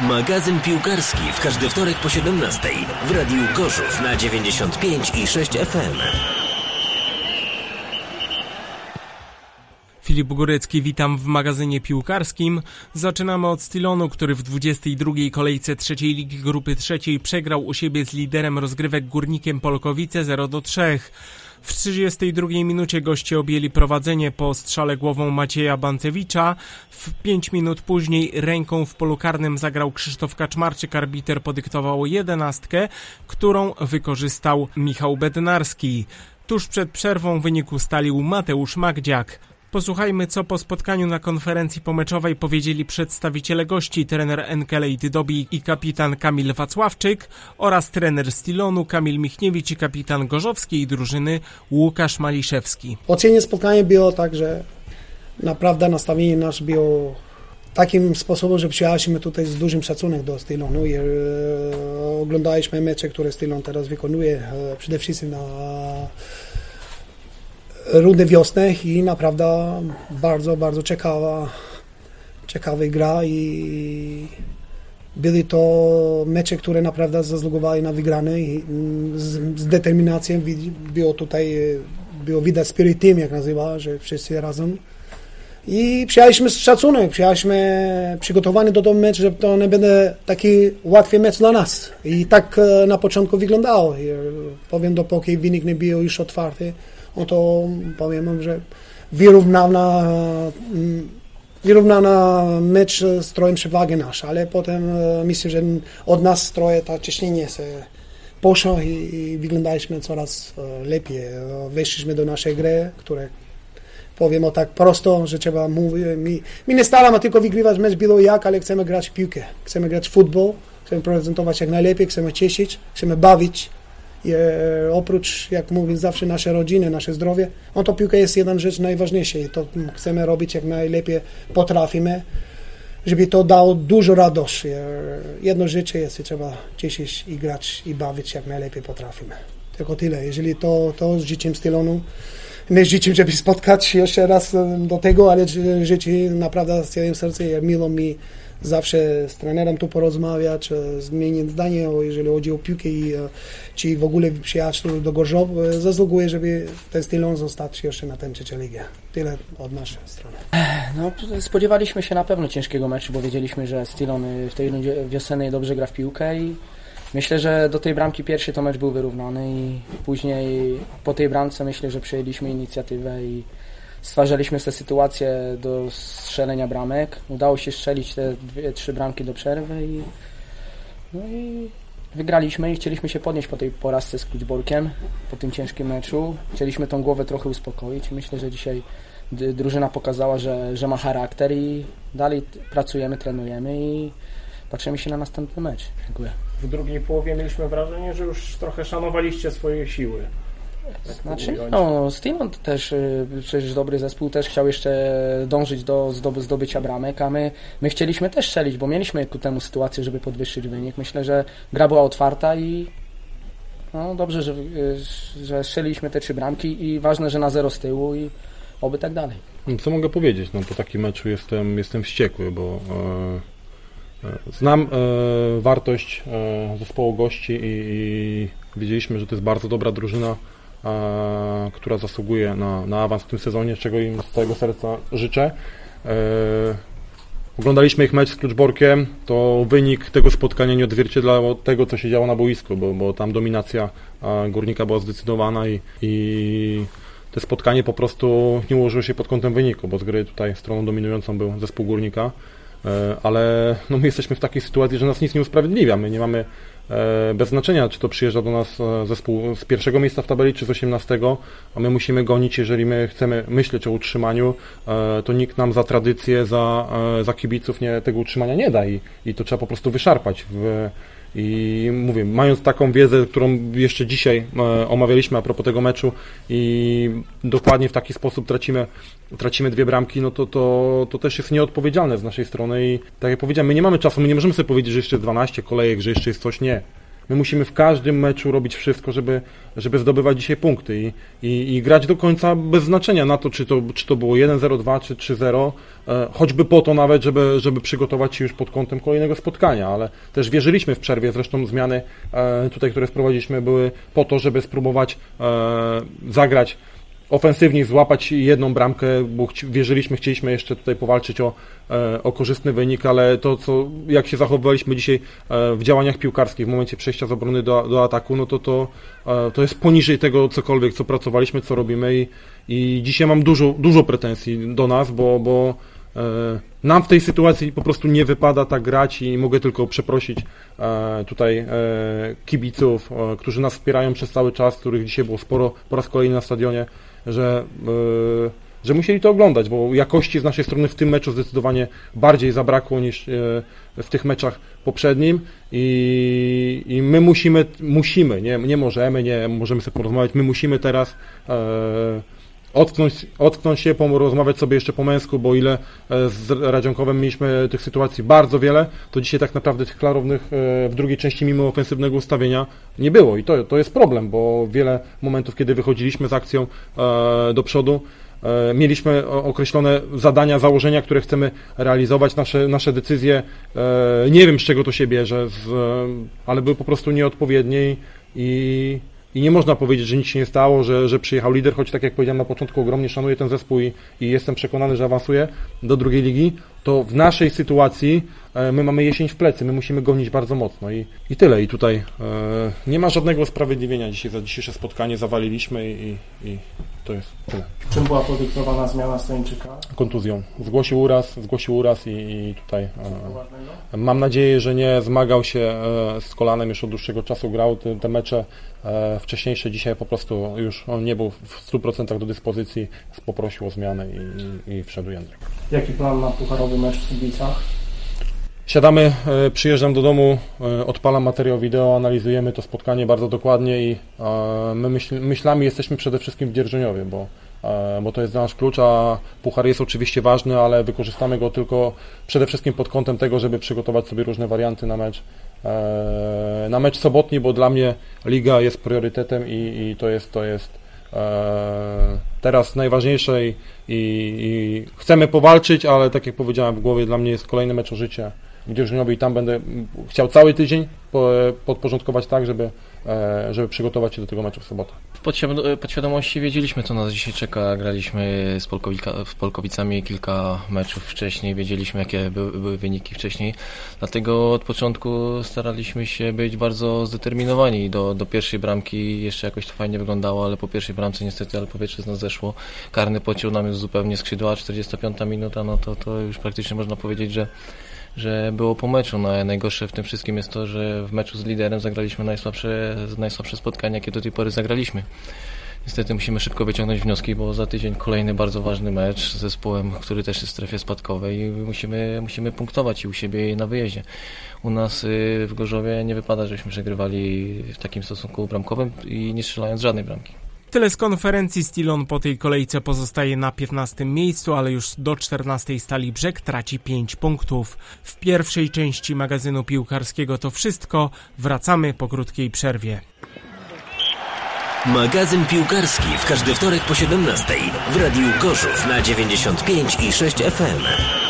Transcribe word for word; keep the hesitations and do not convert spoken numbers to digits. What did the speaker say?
Magazyn piłkarski w każdy wtorek po siedemnastej w Radiu Gorzów na dziewięćdziesiąt pięć i sześć F M. Filip Górecki, witam w magazynie piłkarskim. Zaczynamy od Stylonu, który w dwudziestej drugiej kolejce trzeciej ligi grupy trzeciej przegrał u siebie z liderem rozgrywek Górnikiem Polkowice zero do trzech. W trzydziestej drugiej minucie goście objęli prowadzenie po strzale głową Macieja Bancewicza. W pięć minut później ręką w polu karnym zagrał Krzysztof Kaczmarczyk. Arbiter podyktował jedenastkę, którą wykorzystał Michał Bednarski. Tuż przed przerwą wynik ustalił Mateusz Magdziak. Posłuchajmy, co po spotkaniu na konferencji pomeczowej powiedzieli przedstawiciele gości, trener Enkelej Tydobi i kapitan Kamil Wacławczyk oraz trener Stylonu Kamil Michniewicz i kapitan gorzowskiej drużyny Łukasz Maliszewski. Ocenie spotkanie było tak, że naprawdę nastawienie nasze było takim sposobem, że przyjechaliśmy tutaj z dużym szacunkiem do Stylonu i e, oglądaliśmy mecze, które Stylon teraz wykonuje, e, przede wszystkim na rundy wiosny i naprawdę bardzo, bardzo ciekawa, ciekawa gra i były to mecze, które naprawdę zasługiwały na wygrane i z, z determinacją było tutaj, było widać spirit team, jak nazywa, że wszyscy razem. I przyjechaliśmy z szacunkiem, przyjechaliśmy przygotowani do tego meczu, że to nie będzie taki łatwy mecz dla nas. I tak na początku wyglądało. I powiem, dopóki wynik nie był już otwarty, no to powiem, że wyrównana, wyrównana mecz z trochę przewagi nasza, ale potem myślę, że od nas trochę to ciśnienie się poszło i, i wyglądaliśmy coraz lepiej. Weszliśmy do naszej gry, które powiem o tak prosto, że trzeba mówić. My, my nie staramy tylko wygrywać mecz było jak, ale chcemy grać w piłkę, chcemy grać w futbol, chcemy prezentować jak najlepiej, chcemy cieszyć, chcemy bawić. I, e, oprócz, jak mówię, zawsze nasze rodziny, nasze zdrowie, no to piłka jest jedna rzecz najważniejsza i to chcemy robić jak najlepiej potrafimy, żeby to dało dużo radości. E, jedno życie jest i trzeba cieszyć i grać i bawić jak najlepiej potrafimy. Tylko tyle. Jeżeli to, to z życiem Stylonu, nie z życiem, żeby spotkać się jeszcze raz do tego, ale życie naprawdę z całym sercem, miło mi zawsze z trenerem tu porozmawiać, zmienić zdanie, jeżeli chodzi o piłkę i czy w ogóle przyjechać tu do Gorzowa. Zasługuje, żeby ten Stylon zostać jeszcze na tę trzecią ligę. Tyle od naszej strony. No, spodziewaliśmy się na pewno ciężkiego meczu, bo wiedzieliśmy, że Stylon w tej rundzie wiosennej dobrze gra w piłkę i myślę, że do tej bramki pierwszy to mecz był wyrównany i później po tej bramce myślę, że przejęliśmy inicjatywę i stwarzaliśmy sobie sytuację do strzelenia bramek. Udało się strzelić te dwie, trzy bramki do przerwy i, no i wygraliśmy i chcieliśmy się podnieść po tej porażce z Kluczborkiem, po tym ciężkim meczu. Chcieliśmy tą głowę trochę uspokoić. Myślę, że dzisiaj drużyna pokazała, że, że ma charakter i dalej pracujemy, trenujemy i patrzymy się na następny mecz. Dziękuję. W drugiej połowie mieliśmy wrażenie, że już trochę szanowaliście swoje siły. Znaczy, no, Stylon też przecież dobry zespół, też chciał jeszcze dążyć do zdobycia bramek, a my, my chcieliśmy też strzelić, bo mieliśmy ku temu sytuację, żeby podwyższyć wynik. Myślę, że gra była otwarta i no, dobrze, że, że strzeliliśmy te trzy bramki i ważne, że na zero z tyłu i oby tak dalej. Co mogę powiedzieć? No, po takim meczu jestem, jestem wściekły, bo e, e, znam e, wartość e, zespołu gości i, i wiedzieliśmy, że to jest bardzo dobra drużyna, A, która zasługuje na, na awans w tym sezonie, czego im z całego serca życzę. E, oglądaliśmy ich mecz z Kluczborkiem, to wynik tego spotkania nie odzwierciedlał tego, co się działo na boisku, bo, bo tam dominacja Górnika była zdecydowana i, i to spotkanie po prostu nie ułożyło się pod kątem wyniku, bo z gry tutaj stroną dominującą był zespół Górnika, e, ale no, my jesteśmy w takiej sytuacji, że nas nic nie usprawiedliwia, my nie mamy bez znaczenia, czy to przyjeżdża do nas zespół z pierwszego miejsca w tabeli, czy z osiemnastego, a my musimy gonić, jeżeli my chcemy myśleć o utrzymaniu, to nikt nam za tradycję, za, za kibiców nie, tego utrzymania nie da i, i to trzeba po prostu wyszarpać. W, I mówię, mając taką wiedzę, którą jeszcze dzisiaj omawialiśmy a propos tego meczu i dokładnie w taki sposób tracimy, tracimy dwie bramki, no to, to, to też jest nieodpowiedzialne z naszej strony i tak jak powiedziałem, my nie mamy czasu, my nie możemy sobie powiedzieć, że jeszcze jest dwanaście kolejek, że jeszcze jest coś, nie. My musimy w każdym meczu robić wszystko, żeby, żeby zdobywać dzisiaj punkty i, i, i grać do końca bez znaczenia na to, czy to, czy to było jeden zero dwa, czy trzy zero, e, choćby po to nawet, żeby, żeby przygotować się już pod kątem kolejnego spotkania, ale też wierzyliśmy w przerwie, zresztą zmiany e, tutaj, które wprowadziliśmy, były po to, żeby spróbować e, zagrać ofensywnie, złapać jedną bramkę, bo chci, wierzyliśmy, chcieliśmy jeszcze tutaj powalczyć o, e, o korzystny wynik, ale to, co, jak się zachowywaliśmy dzisiaj e, w działaniach piłkarskich w momencie przejścia z obrony do, do ataku, no to to, e, to jest poniżej tego cokolwiek, co pracowaliśmy, co robimy i, i dzisiaj mam dużo, dużo pretensji do nas, bo, bo e, nam w tej sytuacji po prostu nie wypada tak grać i mogę tylko przeprosić e, tutaj e, kibiców, e, którzy nas wspierają przez cały czas, których dzisiaj było sporo po raz kolejny na stadionie, że, yy, że musieli to oglądać, bo jakości z naszej strony w tym meczu zdecydowanie bardziej zabrakło niż yy, w tych meczach poprzednim i, i my musimy, musimy, nie, nie możemy, nie możemy sobie porozmawiać, my musimy teraz yy, Ocknąć, ocknąć się, porozmawiać sobie jeszcze po męsku, bo ile z Radzionkowem mieliśmy tych sytuacji bardzo wiele, to dzisiaj tak naprawdę tych klarownych w drugiej części mimo ofensywnego ustawienia nie było i to, to jest problem, bo wiele momentów, kiedy wychodziliśmy z akcją do przodu, mieliśmy określone zadania, założenia, które chcemy realizować, nasze, nasze decyzje, nie wiem z czego to się bierze, z, ale były po prostu nieodpowiednie i I nie można powiedzieć, że nic się nie stało, że, że przyjechał lider, choć tak jak powiedziałem na początku, ogromnie szanuję ten zespół i, i jestem przekonany, że awansuje do drugiej ligi, to w naszej sytuacji e, my mamy jesień w plecy, my musimy gonić bardzo mocno i, i tyle. I tutaj e, nie ma żadnego usprawiedliwienia dzisiaj za dzisiejsze spotkanie, zawaliliśmy i, i to jest tyle. Czym była podyktowana zmiana Stańczyka? Kontuzją. Zgłosił uraz, zgłosił uraz i, i tutaj e, mam nadzieję, że nie zmagał się e, z kolanem, już od dłuższego czasu grał te, te mecze e, wcześniejsze. Dzisiaj po prostu już on nie był w stu procentach do dyspozycji, poprosił o zmianę i, i, i wszedł Jędrek. Jaki plan na pucharowy mecz w Słubicach? Siadamy, e, przyjeżdżam do domu, e, odpalam materiał wideo, analizujemy to spotkanie bardzo dokładnie i e, my myśl, myślami jesteśmy przede wszystkim w Dzierżoniowie, bo, e, bo to jest nasz klucz, a puchar jest oczywiście ważny, ale wykorzystamy go tylko przede wszystkim pod kątem tego, żeby przygotować sobie różne warianty na mecz e, na mecz sobotni, bo dla mnie liga jest priorytetem i, i to jest to jest e, teraz najważniejsze i, i, i chcemy powalczyć, ale tak jak powiedziałem, w głowie dla mnie jest kolejny mecz o życie w Dzierżoniowie i tam będę chciał cały tydzień podporządkować tak, żeby, żeby przygotować się do tego meczu w sobotę. W podświadomości wiedzieliśmy, co nas dzisiaj czeka. Graliśmy z, Polkowika, z Polkowicami kilka meczów wcześniej, wiedzieliśmy, jakie były, były wyniki wcześniej, dlatego od początku staraliśmy się być bardzo zdeterminowani. Do, do pierwszej bramki jeszcze jakoś to fajnie wyglądało, ale po pierwszej bramce niestety, ale powietrze z nas zeszło. Karny pociął nam już zupełnie skrzydła, czterdziesta piąta minuta, no to, to już praktycznie można powiedzieć, że że było po meczu. No, najgorsze w tym wszystkim jest to, że w meczu z liderem zagraliśmy najsłabsze, najsłabsze spotkania, jakie do tej pory zagraliśmy. Niestety musimy szybko wyciągnąć wnioski, bo za tydzień kolejny bardzo ważny mecz z zespołem, który też jest w strefie spadkowej i musimy, musimy punktować i u siebie i na wyjeździe. U nas w Gorzowie nie wypada, żebyśmy przegrywali w takim stosunku bramkowym i nie strzelając żadnej bramki. Tyle z konferencji. Stilon po tej kolejce pozostaje na piętnastym miejscu, ale już do czternastej Stali Brzeg traci pięć punktów. W pierwszej części magazynu piłkarskiego to wszystko. Wracamy po krótkiej przerwie. Magazyn piłkarski w każdy wtorek po siedemnastej w Radiu Gorzów na dziewięćdziesiąt pięć i sześć F M.